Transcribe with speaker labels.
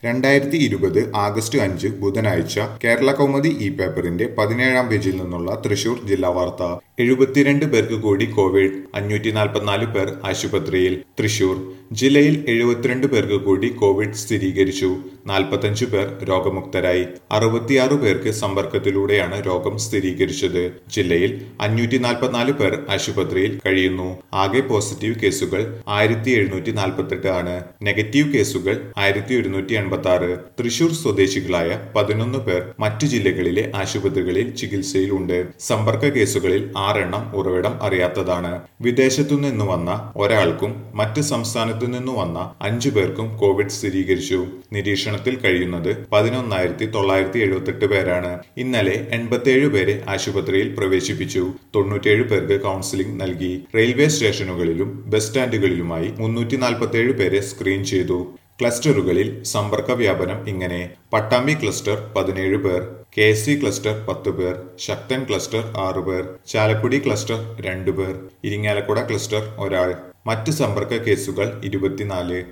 Speaker 1: 2020 August 5 ബുധനാഴ്ച കേരള കൗമുദി ഈ പേപ്പറിന്റെ 17-ാം പേജിൽ നിന്നുള്ള തൃശൂർ ജില്ലാ വാർത്ത. 72 പേർക്ക് കൂടി കോവിഡ്, 544 പേർ ആശുപത്രിയിൽ. തൃശൂർ ജില്ലയിൽ 72 പേർക്ക് കൂടി കോവിഡ് സ്ഥിരീകരിച്ചു. 45 പേർ രോഗമുക്തരായി. 66 പേർക്ക് സമ്പർക്കത്തിലൂടെയാണ് രോഗം സ്ഥിരീകരിച്ചത്. ജില്ലയിൽ 544 പേർ ആശുപത്രിയിൽ കഴിയുന്നു. ആകെ പോസിറ്റീവ് കേസുകൾ 1748 ആണ്. നെഗറ്റീവ് കേസുകൾ 1186. തൃശൂർ സ്വദേശികളായ 11 പേർ മറ്റു ജില്ലകളിലെ ആശുപത്രികളിൽ ചികിത്സയിലുണ്ട്. സമ്പർക്ക കേസുകളിൽ 6 എണ്ണം ഉറവിടം അറിയാത്തതാണ്. വിദേശത്തു നിന്ന് വന്ന ഒരാൾക്കും മറ്റ് സംസ്ഥാനത്തു നിന്നു വന്ന 5 പേർക്കും കോവിഡ് സ്ഥിരീകരിച്ചു. നിരീക്ഷണത്തിൽ കഴിയുന്നത് 11,978 പേരാണ്. ഇന്നലെ 87 പേരെ ആശുപത്രിയിൽ പ്രവേശിപ്പിച്ചു. 97 പേർക്ക് കൗൺസിലിംഗ് നൽകി. റെയിൽവേ സ്റ്റേഷനുകളിലും ബസ് സ്റ്റാൻഡുകളിലുമായി 347 പേരെ സ്ക്രീൻ ചെയ്തു. ക്ലസ്റ്ററുകളിൽ സമ്പർക്ക വ്യാപനം ഇങ്ങനെ: പട്ടാമ്പി ക്ലസ്റ്റർ 17 പേർ, KC ക്ലസ്റ്റർ 10 പേർ, ശക്തൻ ക്ലസ്റ്റർ 6 പേർ, ചാലക്കുടി ക്ലസ്റ്റർ 2 പേർ, ഇരിങ്ങാലക്കുട ക്ലസ്റ്റർ 1. മറ്റ് സമ്പർക്ക കേസുകൾ 24.